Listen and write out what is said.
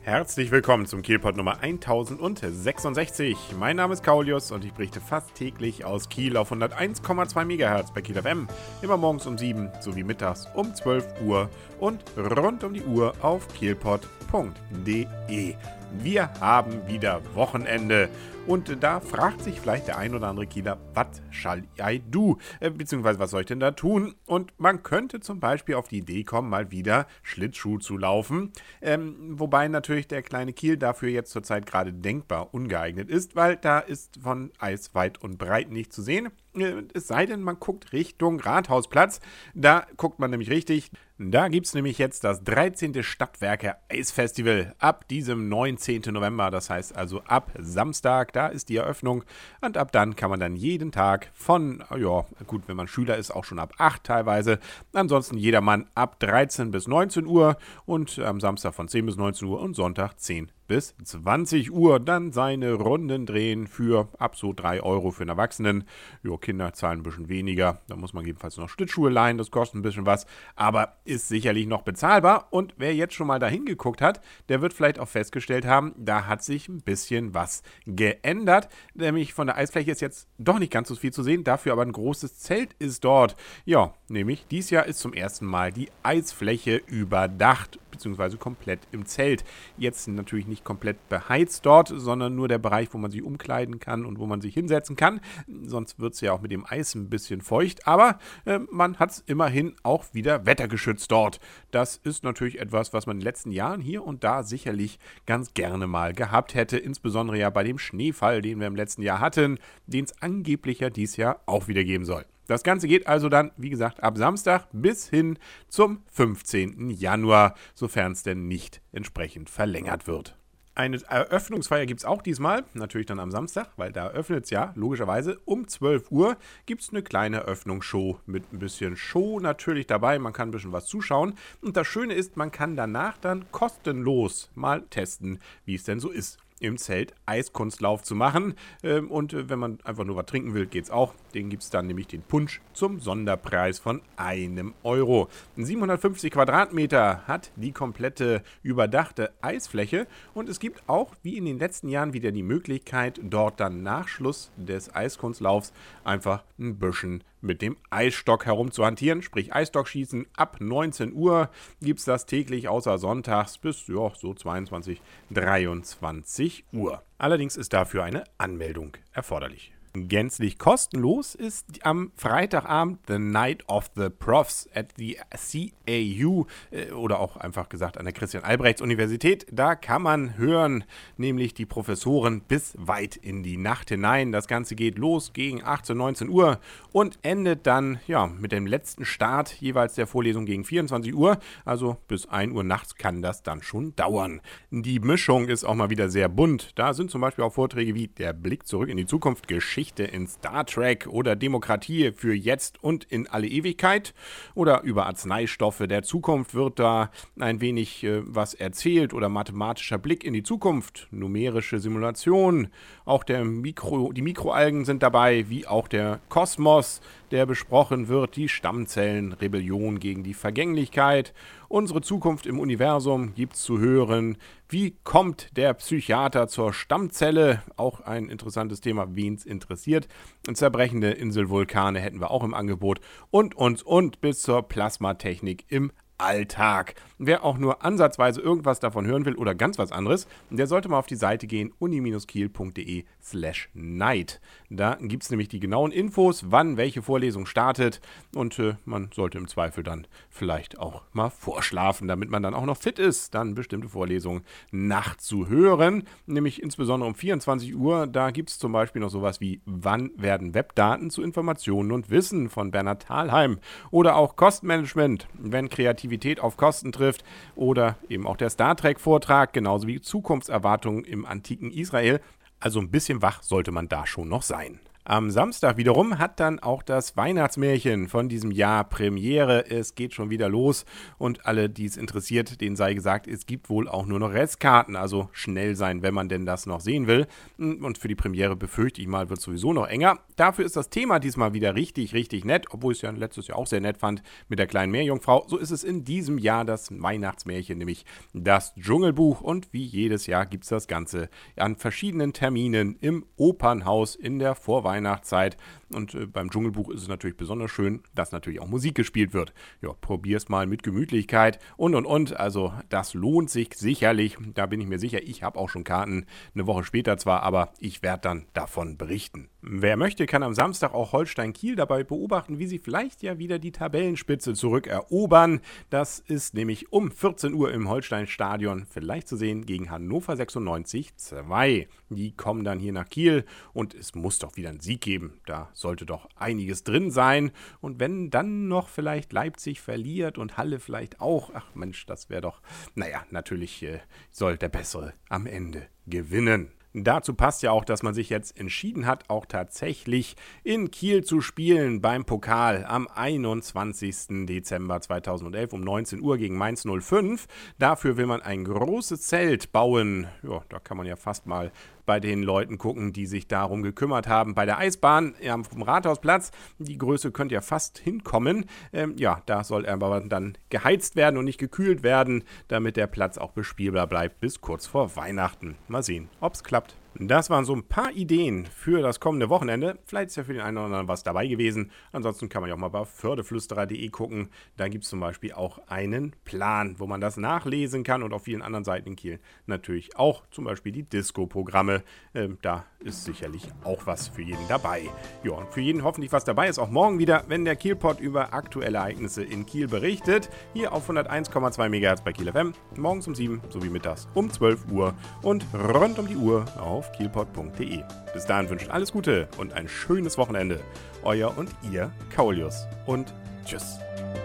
Herzlich willkommen zum Kielpot Nummer 1066. Mein Name ist Kaulius und ich berichte fast täglich aus Kiel auf 101,2 MHz bei Kiel FM. Immer morgens um 7 sowie mittags um 12 Uhr und rund um die Uhr auf kielpot.de. Wir haben wieder Wochenende und da fragt sich vielleicht der ein oder andere Kieler, was shall I do? Beziehungsweise was soll ich denn da tun? Und man könnte zum Beispiel auf die Idee kommen, mal wieder Schlittschuh zu laufen. Wobei natürlich der kleine Kiel dafür jetzt zurzeit gerade denkbar ungeeignet ist, weil da ist von Eis weit und breit nicht zu sehen. Es sei denn, man guckt Richtung Rathausplatz. Da guckt man nämlich richtig. Da gibt es nämlich jetzt das 13. Stadtwerke Eisfestival ab diesem 19. November. Das heißt also ab Samstag, da ist die Eröffnung. Und ab dann kann man dann jeden Tag von, ja gut, wenn man Schüler ist, auch schon ab 8 teilweise. Ansonsten jedermann ab 13 bis 19 Uhr und am Samstag von 10 bis 19 Uhr und Sonntag 10 bis 20 Uhr dann seine Runden drehen für ab so 3 Euro für einen Erwachsenen. Jo, Kinder zahlen ein bisschen weniger. Da muss man jedenfalls noch Schlittschuhe leihen, das kostet ein bisschen was, aber ist sicherlich noch bezahlbar. Und wer jetzt schon mal dahin geguckt hat, der wird vielleicht auch festgestellt haben, da hat sich ein bisschen was geändert. Nämlich von der Eisfläche ist jetzt doch nicht ganz so viel zu sehen, dafür aber ein großes Zelt ist dort. Ja, nämlich dieses Jahr ist zum ersten Mal die Eisfläche überdacht, beziehungsweise komplett im Zelt. Jetzt natürlich nicht komplett beheizt dort, sondern nur der Bereich, wo man sich umkleiden kann und wo man sich hinsetzen kann. Sonst wird es ja auch mit dem Eis ein bisschen feucht, aber man hat es immerhin auch wieder wettergeschützt dort. Das ist natürlich etwas, was man in den letzten Jahren hier und da sicherlich ganz gerne mal gehabt hätte, insbesondere ja bei dem Schneefall, den wir im letzten Jahr hatten, den es angeblich ja dieses Jahr auch wieder geben soll. Das Ganze geht also dann, wie gesagt, ab Samstag bis hin zum 15. Januar, sofern es denn nicht entsprechend verlängert wird. Eine Eröffnungsfeier gibt es auch diesmal, natürlich dann am Samstag, weil da eröffnet es ja logischerweise um 12 Uhr gibt es eine kleine Eröffnungsshow mit ein bisschen Show natürlich dabei, man kann ein bisschen was zuschauen und das Schöne ist, man kann danach dann kostenlos mal testen, wie es denn so ist, im Zelt Eiskunstlauf zu machen. Und wenn man einfach nur was trinken will, geht's auch. Den gibt es dann nämlich den Punsch zum Sonderpreis von 1 Euro. 750 Quadratmeter hat die komplette überdachte Eisfläche und es gibt auch, wie in den letzten Jahren, wieder die Möglichkeit, dort dann nach Schluss des Eiskunstlaufs einfach ein bisschen mit dem Eisstock herumzuhantieren, sprich Eisstockschießen. Ab 19 Uhr gibt es das täglich außer sonntags bis ja, so 22, 23 Uhr. Allerdings ist dafür eine Anmeldung erforderlich. Gänzlich kostenlos ist am Freitagabend The Night of the Profs at the CAU oder auch einfach gesagt an der Christian-Albrechts-Universität. Da kann man hören, nämlich die Professoren bis weit in die Nacht hinein. Das Ganze geht los gegen 18, 19 Uhr und endet dann ja mit dem letzten Start jeweils der Vorlesung gegen 24 Uhr. Also bis 1 Uhr nachts kann das dann schon dauern. Die Mischung ist auch mal wieder sehr bunt. Da sind zum Beispiel auch Vorträge wie Der Blick zurück in die Zukunft, Geschichte in Star Trek oder Demokratie für jetzt und in alle Ewigkeit oder über Arzneistoffe der Zukunft wird da ein wenig was erzählt oder mathematischer Blick in die Zukunft, numerische Simulation, auch die Mikroalgen sind dabei, wie auch der Kosmos, der besprochen wird, die Stammzellen, Rebellion gegen die Vergänglichkeit, unsere Zukunft im Universum gibt's zu hören, wie kommt der Psychiater zur Stammzelle, auch ein interessantes Thema, wen's interessiert, zerbrechende Inselvulkane hätten wir auch im Angebot und bis zur Plasmatechnik im Alltag. Wer auch nur ansatzweise irgendwas davon hören will oder ganz was anderes, der sollte mal auf die Seite gehen, uni-kiel.de/night. Da gibt es nämlich die genauen Infos, wann welche Vorlesung startet und man sollte im Zweifel dann vielleicht auch mal vorschlafen, damit man dann auch noch fit ist, dann bestimmte Vorlesungen nachts zu hören, nämlich insbesondere um 24 Uhr, da gibt es zum Beispiel noch sowas wie Wann werden Webdaten zu Informationen und Wissen von Bernhard Thalheim oder auch Kostenmanagement, wenn Kreativität auf Kosten trifft oder eben auch der Star Trek Vortrag, genauso wie Zukunftserwartungen im antiken Israel. Also ein bisschen wach sollte man da schon noch sein. Am Samstag wiederum hat dann auch das Weihnachtsmärchen von diesem Jahr Premiere. Es geht schon wieder los und alle, die es interessiert, denen sei gesagt, es gibt wohl auch nur noch Restkarten. Also schnell sein, wenn man denn das noch sehen will. Und für die Premiere befürchte ich mal, wird es sowieso noch enger. Dafür ist das Thema diesmal wieder richtig, richtig nett, obwohl ich es ja letztes Jahr auch sehr nett fand mit der kleinen Meerjungfrau. So ist es in diesem Jahr das Weihnachtsmärchen, nämlich das Dschungelbuch. Und wie jedes Jahr gibt es das Ganze an verschiedenen Terminen im Opernhaus in der Vorweihnachtszeit. Und beim Dschungelbuch ist es natürlich besonders schön, dass natürlich auch Musik gespielt wird. Ja, probier's mal mit Gemütlichkeit und. Also das lohnt sich sicherlich, da bin ich mir sicher. Ich habe auch schon Karten, eine Woche später zwar, aber ich werde dann davon berichten. Wer möchte, kann am Samstag auch Holstein Kiel dabei beobachten, wie sie vielleicht ja wieder die Tabellenspitze zurückerobern. Das ist nämlich um 14 Uhr im Holstein-Stadion vielleicht zu sehen gegen Hannover 96-2. Die kommen dann hier nach Kiel und es muss doch wieder einen Sieg geben. Da sollte doch einiges drin sein. Und wenn dann noch vielleicht Leipzig verliert und Halle vielleicht auch, ach Mensch, das wäre doch, natürlich soll der Bessere am Ende gewinnen. Dazu passt ja auch, dass man sich jetzt entschieden hat, auch tatsächlich in Kiel zu spielen beim Pokal am 21. Dezember 2011 um 19 Uhr gegen Mainz 05. Dafür will man ein großes Zelt bauen. Ja, da kann man ja fast mal bei den Leuten gucken, die sich darum gekümmert haben. Bei der Eisbahn vom Rathausplatz, die Größe könnte ja fast hinkommen. Da soll aber dann geheizt werden und nicht gekühlt werden, damit der Platz auch bespielbar bleibt bis kurz vor Weihnachten. Mal sehen, ob es klappt. Das waren so ein paar Ideen für das kommende Wochenende. Vielleicht ist ja für den einen oder anderen was dabei gewesen. Ansonsten kann man ja auch mal bei fördeflüsterer.de gucken. Da gibt es zum Beispiel auch einen Plan, wo man das nachlesen kann und auf vielen anderen Seiten in Kiel natürlich auch zum Beispiel die Disco-Programme. Da ist sicherlich auch was für jeden dabei. Ja, und für jeden hoffentlich was dabei ist auch morgen wieder, wenn der Kielpot über aktuelle Ereignisse in Kiel berichtet. Hier auf 101,2 MHz bei Kiel FM. Morgens um 7 sowie mittags um 12 Uhr und rund um die Uhr auf kielpot.de. Bis dahin wünscht alles Gute und ein schönes Wochenende. Euer und ihr Kaulius und tschüss.